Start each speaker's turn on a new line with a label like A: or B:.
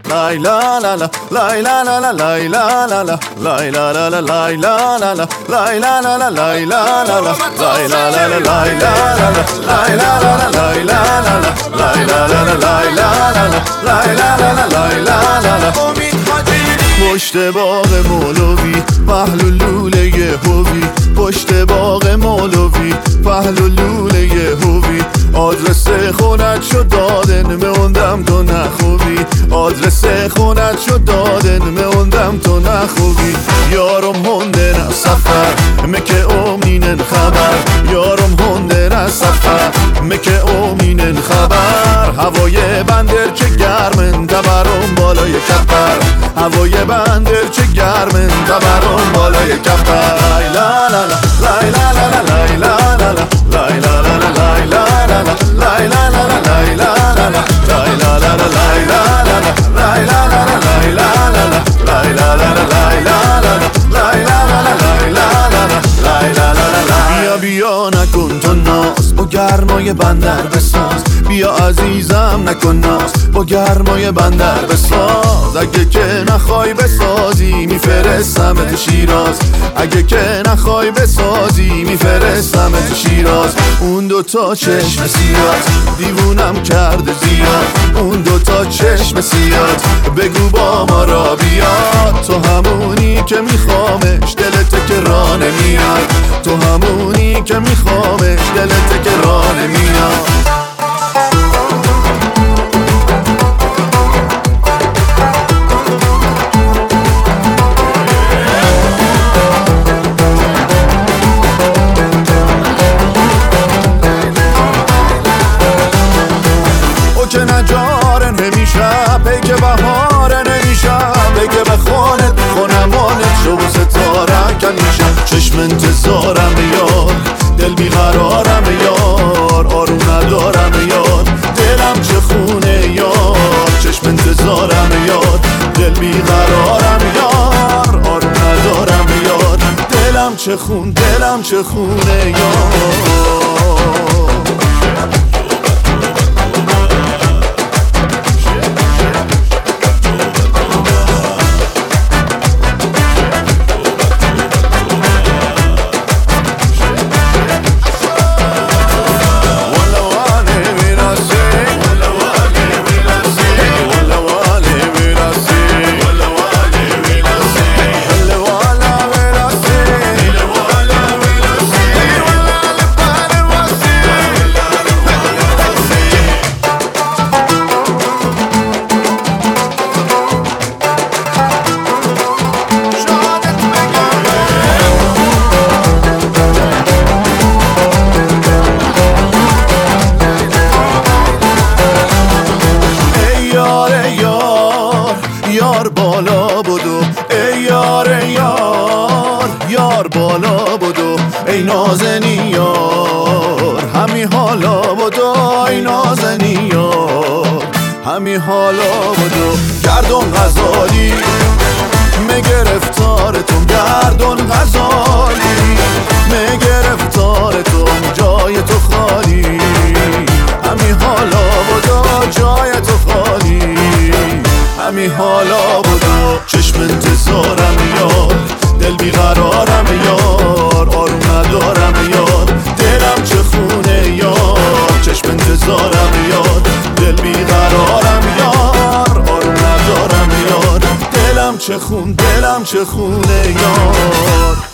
A: lay la la la, lay la la la, lay la la la, lay la la la, lay la la la, lay la la la, lay la la la, lay la la la, lay la la la, lay la la la, lay la la la, lay la la la, lay la la la, lay la la la, lay la la la. پشت باغ مولوی پهلو لوله هوی، پشت باغ مولوی پهلو لوله هوی. آدرس خونت شد دادن موندم تو نخوبی، آدرس خونت شد دادن موندم تو نخوبی. یارم هندن سفر مکه امینن خبر، یارم هندن سفر مکه امینن خبر. هوای بندر چه گرمن تبرم بالای کپر، هوای بندر چه گرمن تبرم بالای کپر. لای لا لا لا، لای لا لا لا، لای لا لا لا، لای لا لا لا، لای لا لا لا، لای لا لا لا، لای لا لا لا، لای لا لا لا، لای لا لا لا، لای لا لا لا، لای لا لا لا، لای لا لا لا، لای لا لا لا، لای لا لا لا، لای لا لا لا، لای لا لا لا. بیا بیا نکن تو ناز با گرمای بندر بساز، بیا عزیزم نکن ناز با گرمای بندر بساز. اگه که نخوای بسازی میفرستمت شیراز، اگه که نخوای بسازی میفرستمت شیراز. اون دوتا چشم سیاد دیوونم کرده زیاد، اون دوتا چشم سیاد بگو با ما را بیاد. تو همونی که میخوامش دلت که راه نمیاد، تو همونی که میخوامش دلت که راه نمیاد. که نجاره نمیشه بگه بهاره نمیشه، بگه به خانت خونمانت شو ستاره کمیشه. چشم انتظارم یار، دل بیقرارم یار، آروم ندارم یار، دلم چه خونه یار. چشم انتظارم یار، دل بیقرارم یار، آروم ندارم یار، دلم چه خون، دلم چه خونه یار. یار بالا بدو ای یار یار، یار بالا بدو ای نازنی یار. همی حالا بدو ای نازنی یار، همی حالا بدو. گردون غزالی مگرفتارتون، گردون غزالی مگرفتارتون، جای تو خالی. همی حالا بدو جای تو خالی، همی حالا بدو. چشم انتظارم یار، دل بیقرارم یار، آروم ندارم یار، دلم چه خونه یار. چشم انتظارم یار، دل بیقرارم یار، آروم ندارم یار، دلم چه خون، دلم چه خونه یار.